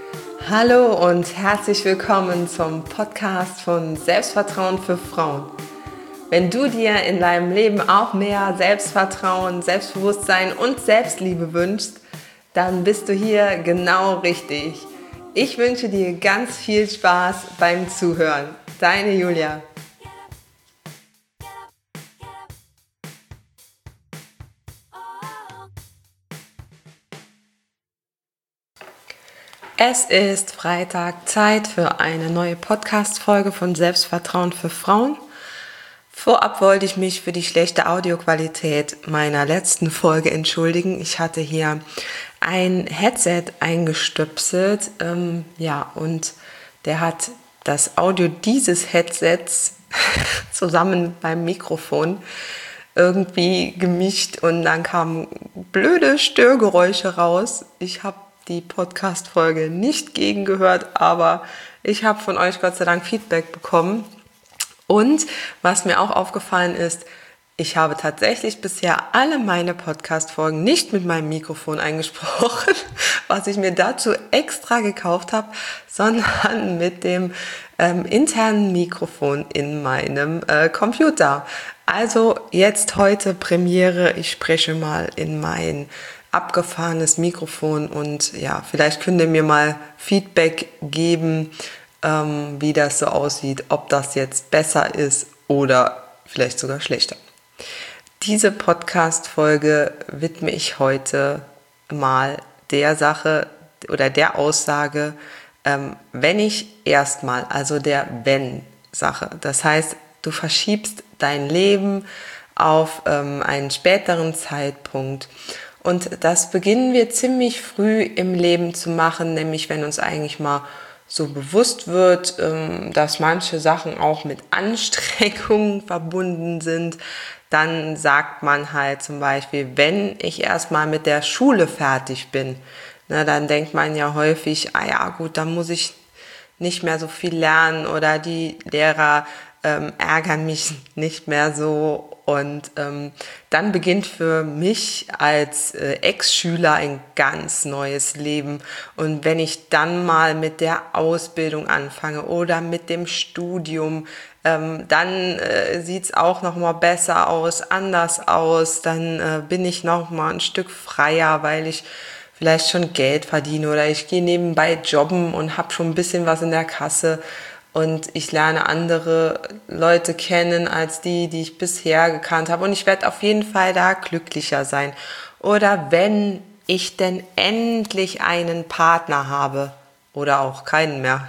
Hallo und herzlich willkommen zum Podcast von Selbstvertrauen für Frauen. Wenn du dir in deinem Leben auch mehr Selbstvertrauen, Selbstbewusstsein und Selbstliebe wünschst, dann bist du hier genau richtig. Ich wünsche dir ganz viel Spaß beim Zuhören. Deine Julia. Es ist Freitag, Zeit für eine neue Podcast-Folge von Selbstvertrauen für Frauen. Vorab wollte ich mich für die schlechte Audioqualität meiner letzten Folge entschuldigen. Ich hatte hier ein Headset eingestöpselt, und der hat das Audio dieses Headsets zusammen beim Mikrofon irgendwie gemischt und dann kamen blöde Störgeräusche raus. Ich habe die Podcast-Folge nicht gegengehört, aber ich habe von euch Gott sei Dank Feedback bekommen. Und was mir auch aufgefallen ist, ich habe tatsächlich bisher alle meine Podcast-Folgen nicht mit meinem Mikrofon eingesprochen, was ich mir dazu extra gekauft habe, sondern mit dem internen Mikrofon in meinem Computer. Also jetzt heute Premiere, ich spreche mal in mein abgefahrenes Mikrofon und ja, vielleicht könnt ihr mir mal Feedback geben, wie das so aussieht, ob das jetzt besser ist oder vielleicht sogar schlechter. Diese Podcast-Folge widme ich heute mal der Sache oder der Aussage, wenn ich erstmal, also der Wenn-Sache. Das heißt, du verschiebst dein Leben auf einen späteren Zeitpunkt. Und das beginnen wir ziemlich früh im Leben zu machen, nämlich wenn uns eigentlich mal so bewusst wird, dass manche Sachen auch mit Anstrengungen verbunden sind, dann sagt man halt zum Beispiel, wenn ich erstmal mit der Schule fertig bin, dann denkt man ja häufig, gut, dann muss ich nicht mehr so viel lernen oder die Lehrer ärgern mich nicht mehr so. Und dann beginnt für mich als Ex-Schüler ein ganz neues Leben. Und wenn ich dann mal mit der Ausbildung anfange oder mit dem Studium, dann sieht's auch noch mal besser aus, anders aus. Dann bin ich noch mal ein Stück freier, weil ich vielleicht schon Geld verdiene oder ich gehe nebenbei jobben und habe schon ein bisschen was in der Kasse. Und ich lerne andere Leute kennen als die ich bisher gekannt habe. Und ich werde auf jeden Fall da glücklicher sein. Oder wenn ich denn endlich einen Partner habe oder auch keinen mehr.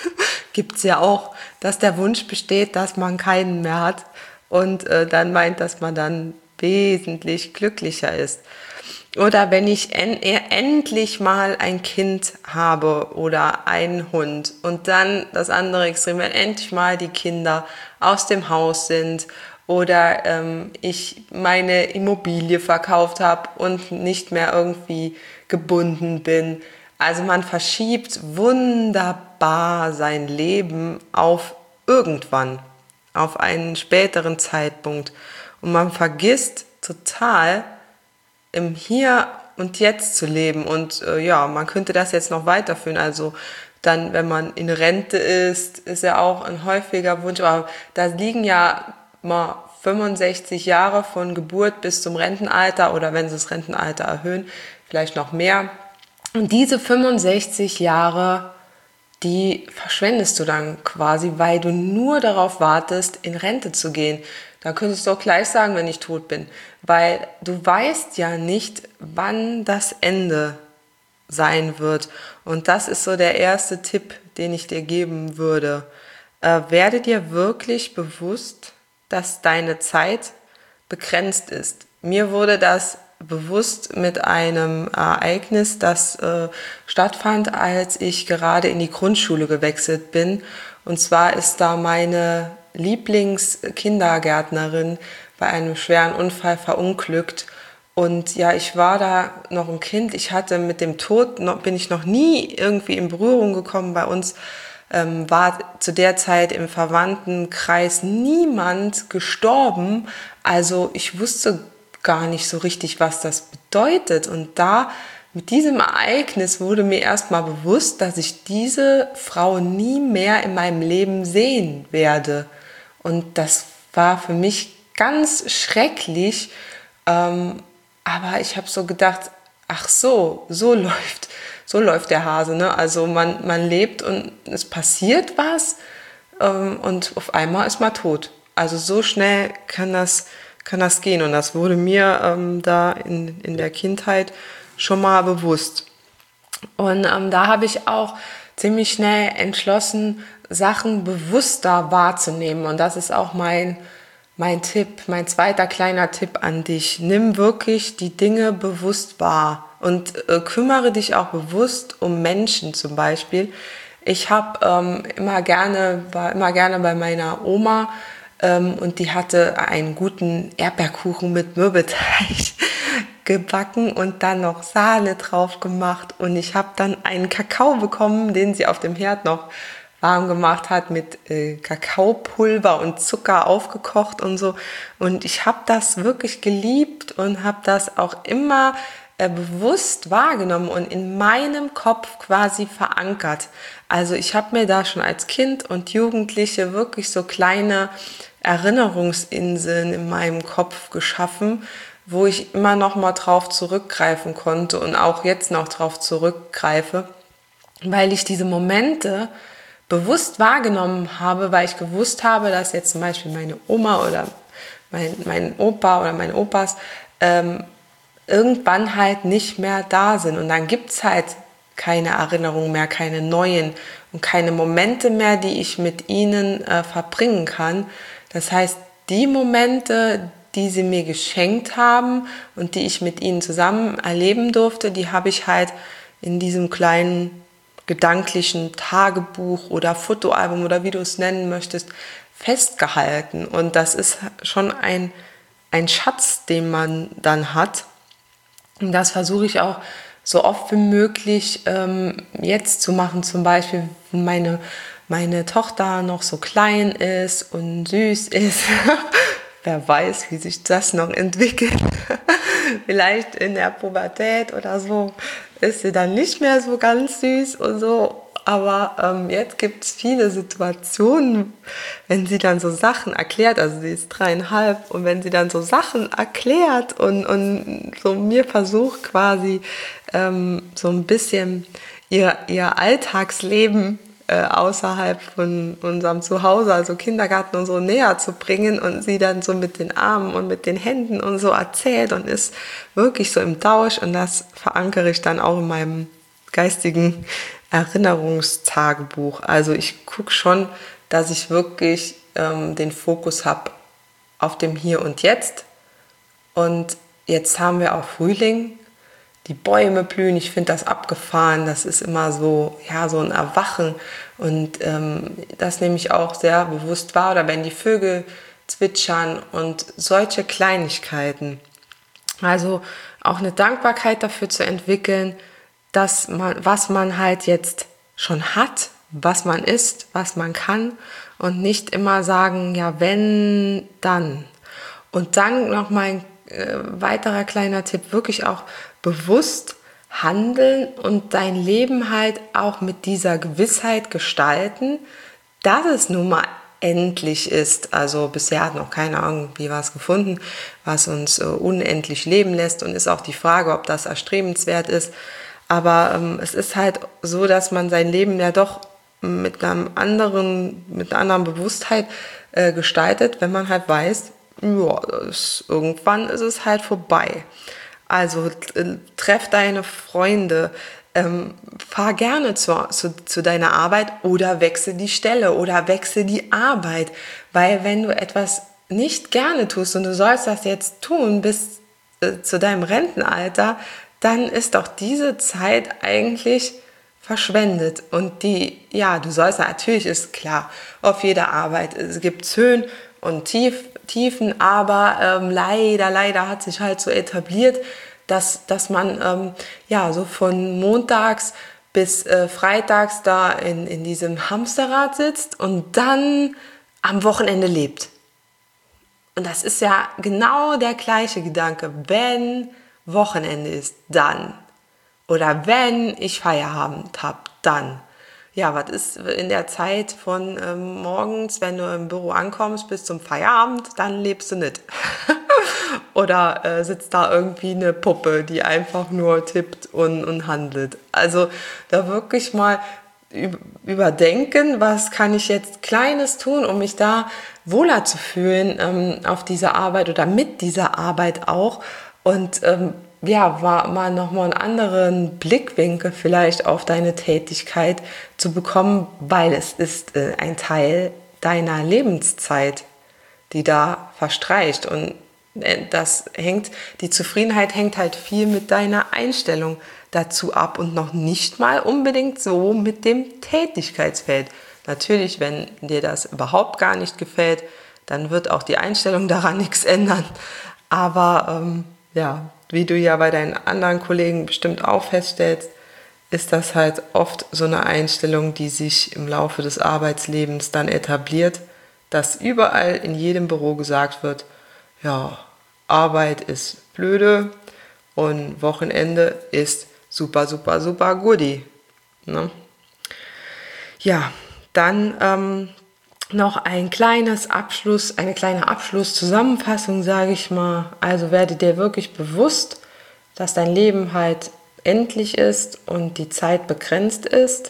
Gibt's ja auch, dass der Wunsch besteht, dass man keinen mehr hat und dann meint, dass man dann wesentlich glücklicher ist. Oder wenn ich endlich mal ein Kind habe oder einen Hund und dann das andere Extrem, wenn endlich mal die Kinder aus dem Haus sind oder ich meine Immobilie verkauft habe und nicht mehr irgendwie gebunden bin. Also man verschiebt wunderbar sein Leben auf irgendwann, auf einen späteren Zeitpunkt und man vergisst total, im Hier und Jetzt zu leben. Und man könnte das jetzt noch weiterführen. Also dann, wenn man in Rente ist ja auch ein häufiger Wunsch. Aber da liegen ja mal 65 Jahre von Geburt bis zum Rentenalter oder wenn sie das Rentenalter erhöhen, vielleicht noch mehr. Und diese 65 Jahre, die verschwendest du dann quasi, weil du nur darauf wartest, in Rente zu gehen. Da könntest du auch gleich sagen, wenn ich tot bin, weil du weißt ja nicht, wann das Ende sein wird. Und das ist so der erste Tipp, den ich dir geben würde. Werde dir wirklich bewusst, dass deine Zeit begrenzt ist. Mir wurde das bewusst mit einem Ereignis, das stattfand, als ich gerade in die Grundschule gewechselt bin. Und zwar ist da meine Lieblingskindergärtnerin bei einem schweren Unfall verunglückt. Und ja, ich war da noch ein Kind. Ich hatte mit dem Tod, bin ich noch nie irgendwie in Berührung gekommen. Bei uns war zu der Zeit im Verwandtenkreis niemand gestorben. Also ich wusste gar nicht so richtig, was das bedeutet. Und da mit diesem Ereignis wurde mir erstmal bewusst, dass ich diese Frau nie mehr in meinem Leben sehen werde. Und das war für mich ganz schrecklich. Aber ich habe so gedacht, ach so läuft der Hase. Ne? Also man lebt und es passiert was und auf einmal ist man tot. Also so schnell kann das gehen. Und das wurde mir da in der Kindheit schon mal bewusst. Und da habe ich auch ziemlich schnell entschlossen, Sachen bewusster wahrzunehmen. Und das ist auch mein Tipp, mein zweiter kleiner Tipp an dich. Nimm wirklich die Dinge bewusst wahr und kümmere dich auch bewusst um Menschen zum Beispiel. Ich habe war immer gerne bei meiner Oma und die hatte einen guten Erdbeerkuchen mit Mürbeteig gebacken und dann noch Sahne drauf gemacht. Und ich habe dann einen Kakao bekommen, den sie auf dem Herd noch warm gemacht hat, mit Kakaopulver und Zucker aufgekocht und so. Und ich habe das wirklich geliebt und habe das auch immer bewusst wahrgenommen und in meinem Kopf quasi verankert. Also ich habe mir da schon als Kind und Jugendliche wirklich so kleine Erinnerungsinseln in meinem Kopf geschaffen, wo ich immer noch mal drauf zurückgreifen konnte und auch jetzt noch drauf zurückgreife, weil ich diese Momente bewusst wahrgenommen habe, weil ich gewusst habe, dass jetzt zum Beispiel meine Oma oder mein Opa oder meine Opas irgendwann halt nicht mehr da sind. Und dann gibt's halt keine Erinnerungen mehr, keine neuen und keine Momente mehr, die ich mit ihnen verbringen kann. Das heißt, die Momente, die sie mir geschenkt haben und die ich mit ihnen zusammen erleben durfte, die habe ich halt in diesem kleinen gedanklichen Tagebuch oder Fotoalbum oder wie du es nennen möchtest, festgehalten. Und das ist schon ein Schatz, den man dann hat. Und das versuche ich auch so oft wie möglich jetzt zu machen. Zum Beispiel, wenn meine Tochter noch so klein ist und süß ist. Wer weiß, wie sich das noch entwickelt. Vielleicht in der Pubertät oder so ist sie dann nicht mehr so ganz süß und so. Aber jetzt gibt es viele Situationen, wenn sie dann so Sachen erklärt, also sie ist 3,5 und wenn sie dann so Sachen erklärt und so mir versucht quasi so ein bisschen ihr Alltagsleben außerhalb von unserem Zuhause, also Kindergarten und so, näher zu bringen und sie dann so mit den Armen und mit den Händen und so erzählt und ist wirklich so im Tausch und das verankere ich dann auch in meinem geistigen Erinnerungstagebuch. Also ich gucke schon, dass ich wirklich den Fokus habe auf dem Hier und Jetzt. Und jetzt haben wir auch Frühling. Die Bäume blühen, ich finde das abgefahren. Das ist immer so, ja, so ein Erwachen. Und das nehme ich auch sehr bewusst wahr. Oder wenn die Vögel zwitschern und solche Kleinigkeiten. Also auch eine Dankbarkeit dafür zu entwickeln, dass was man halt jetzt schon hat, was man ist, was man kann und nicht immer sagen, ja, wenn, dann. Und dann noch mal ein weiterer kleiner Tipp, wirklich auch bewusst handeln und dein Leben halt auch mit dieser Gewissheit gestalten, dass es nun mal endlich ist. Also bisher hat noch keiner irgendwie was gefunden, was uns unendlich leben lässt und ist auch die Frage, ob das erstrebenswert ist. Aber es ist halt so, dass man sein Leben ja doch mit einer anderen Bewusstheit gestaltet, wenn man halt weiß, ja, irgendwann ist es halt vorbei. Also treff deine Freunde, fahr gerne zu deiner Arbeit oder wechsel die Stelle oder wechsel die Arbeit. Weil wenn du etwas nicht gerne tust und du sollst das jetzt tun bis zu deinem Rentenalter, dann ist doch diese Zeit eigentlich verschwendet. Und du sollst natürlich, ist klar, auf jeder Arbeit, es gibt Höhen und Tiefen, aber leider hat sich halt so etabliert, dass man so von montags bis freitags da in diesem Hamsterrad sitzt und dann am Wochenende lebt. Und das ist ja genau der gleiche Gedanke, wenn Wochenende ist, dann. Oder wenn ich Feierabend habe, dann. Ja, was ist in der Zeit von morgens, wenn du im Büro ankommst, bis zum Feierabend, dann lebst du nicht. Oder sitzt da irgendwie eine Puppe, die einfach nur tippt und handelt. Also da wirklich mal überdenken, was kann ich jetzt Kleines tun, um mich da wohler zu fühlen auf dieser Arbeit oder mit dieser Arbeit auch. Und ja, war mal nochmal einen anderen Blickwinkel vielleicht auf deine Tätigkeit zu bekommen, weil es ist ein Teil deiner Lebenszeit, die da verstreicht. Und die Zufriedenheit hängt halt viel mit deiner Einstellung dazu ab und noch nicht mal unbedingt so mit dem Tätigkeitsfeld. Natürlich, wenn dir das überhaupt gar nicht gefällt, dann wird auch die Einstellung daran nichts ändern. Aber ja, wie du ja bei deinen anderen Kollegen bestimmt auch feststellst, ist das halt oft so eine Einstellung, die sich im Laufe des Arbeitslebens dann etabliert, dass überall in jedem Büro gesagt wird, ja, Arbeit ist blöde und Wochenende ist super, super, super goodie. Ne? Ja, dann noch ein kleines Abschluss, eine kleine Abschlusszusammenfassung, sage ich mal. Also werde dir wirklich bewusst, dass dein Leben halt endlich ist und die Zeit begrenzt ist.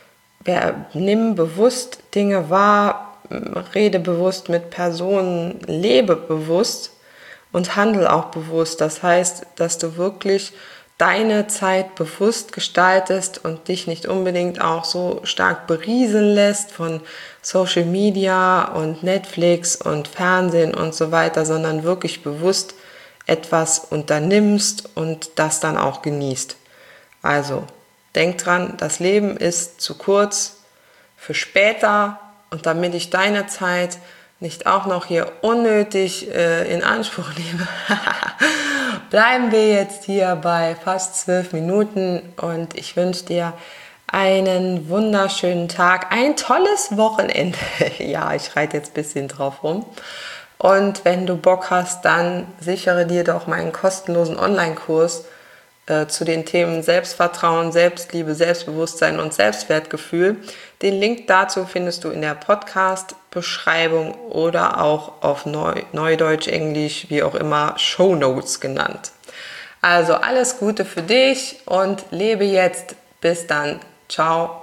Nimm bewusst Dinge wahr, rede bewusst mit Personen, lebe bewusst und handle auch bewusst. Das heißt, dass du wirklich deine Zeit bewusst gestaltest und dich nicht unbedingt auch so stark berieseln lässt von Social Media und Netflix und Fernsehen und so weiter, sondern wirklich bewusst etwas unternimmst und das dann auch genießt. Also, denk dran, das Leben ist zu kurz für später und damit ich deine Zeit nicht auch noch hier unnötig in Anspruch nehme, bleiben wir jetzt hier bei fast 12 Minuten und ich wünsche dir einen wunderschönen Tag, ein tolles Wochenende. Ja, ich reite jetzt ein bisschen drauf rum. Und wenn du Bock hast, dann sichere dir doch meinen kostenlosen Online-Kurs zu den Themen Selbstvertrauen, Selbstliebe, Selbstbewusstsein und Selbstwertgefühl. Den Link dazu findest du in der Podcast-Beschreibung oder auch auf Neudeutsch, Englisch, wie auch immer, Shownotes genannt. Also alles Gute für dich und lebe jetzt. Bis dann. Ciao.